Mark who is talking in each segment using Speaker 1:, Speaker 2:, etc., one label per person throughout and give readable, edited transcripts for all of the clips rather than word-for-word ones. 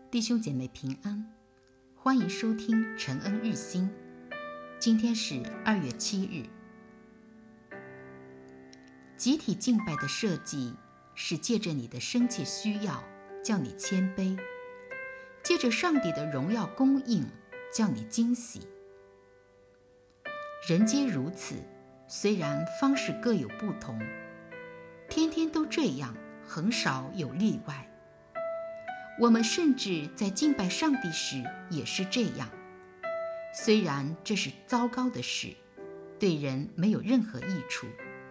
Speaker 1: 弟兄姐妹平安，欢迎收听陈恩日新。今天是2月7日。集体敬拜的设计是借着你的深切需要，叫你谦卑；借着上帝的荣耀供应，叫你惊喜。人皆如此，虽然方式各有不同，天天都这样，很少有例外。我们甚至在敬拜上帝时也是这样，虽然这是糟糕的事，对人没有任何益处。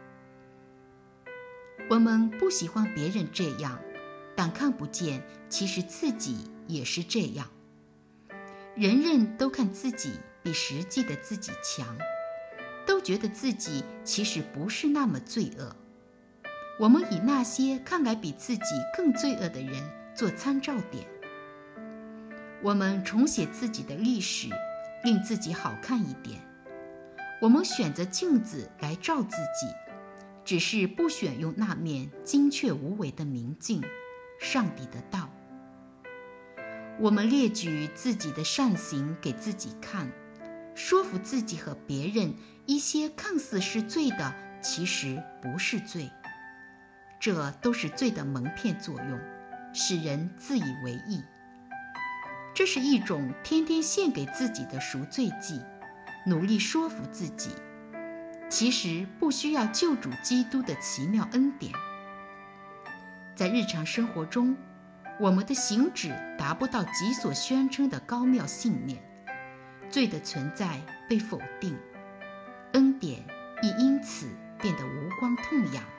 Speaker 1: 我们不喜欢别人这样，但看不见其实自己也是这样。人人都看自己比实际的自己强，都觉得自己其实不是那么罪恶。我们以那些看来比自己更罪恶的人做参照点，我们重写自己的历史，令自己好看一点。我们选择镜子来照自己，只是不选用那面精确无伪的明镜，上帝的道。我们列举自己的善行给自己看，说服自己和别人一些看似是罪的，其实不是罪。这都是罪的蒙骗作用，使人自以为义。这是一种天天献给自己的赎罪祭，努力说服自己，其实不需要救主基督的奇妙恩典。在日常生活中，我们的行止达不到己所宣称的高妙信念，罪的存在被否定，恩典亦因此变得无关痛痒。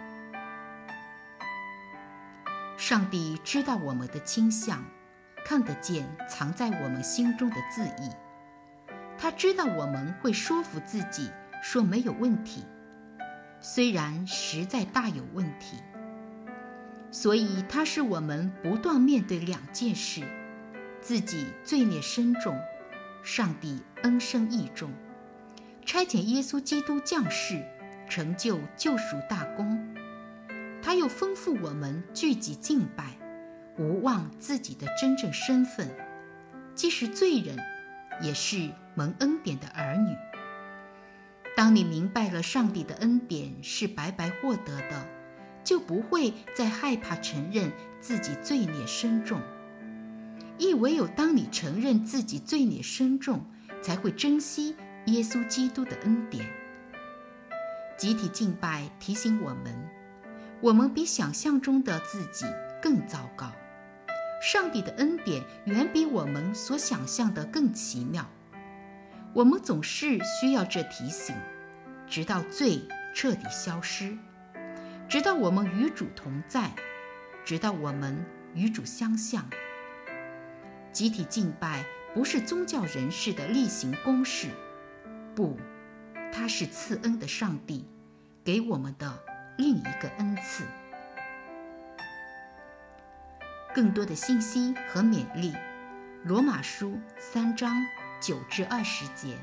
Speaker 1: 上帝知道我们的倾向，看得见藏在我们心中的自意。他知道我们会说服自己说没有问题，虽然实在大有问题。所以他使我们不断面对两件事：自己罪孽深重，上帝恩深义重，差遣耶稣基督降世，成就救赎大功。他又吩咐我们聚集敬拜，无忘自己的真正身份，既是罪人，也是蒙恩典的儿女。当你明白了上帝的恩典是白白获得的，就不会再害怕承认自己罪孽深重。亦唯有当你承认自己罪孽深重，才会珍惜耶稣基督的恩典。集体敬拜提醒我们比想象中的自己更糟糕。上帝的恩典远比我们所想象的更奇妙。我们总是需要这提醒，直到罪彻底消失，直到我们与主同在，直到我们与主相像。集体敬拜不是宗教人士的例行公事，不，它是赐恩的上帝给我们的另一个恩赐。更多的信息和勉励，罗马书3章9至20节。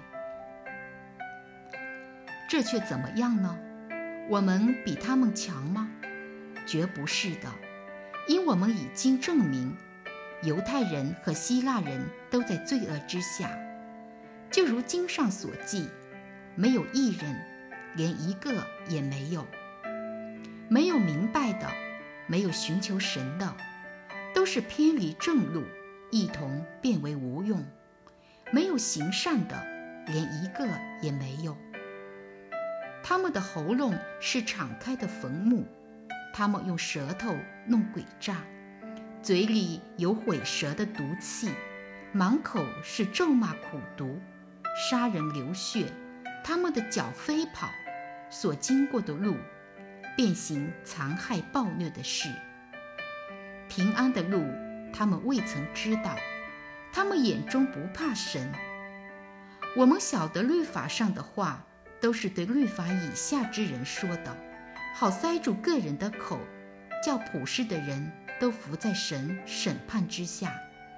Speaker 1: 这却怎么样呢？我们比他们强吗？绝不是的，因我们已经证明，犹太人和希腊人都在罪恶之下，就如经上所记，没有义人，连一个也没有。没有明白的，没有寻求神的，都是偏离正路，一同变为无用。没有行善的，连一个也没有。他们的喉咙是敞开的坟墓，他们用舌头弄诡诈，嘴里有毁舌的毒气，满口是咒骂苦毒，杀人流血。他们的脚飞跑，所经过的路便行残害暴虐的事。平安的路他们未曾知道，他们眼中不怕神。我们晓得律法上的话都是对律法以下之人说的，好塞住个人的口，叫普世的人都服在神审判之下。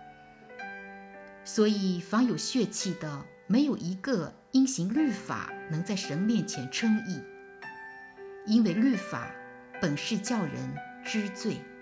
Speaker 1: 所以凡有血气的，没有一个因行律法能在神面前称义，因为律法本是叫人知罪。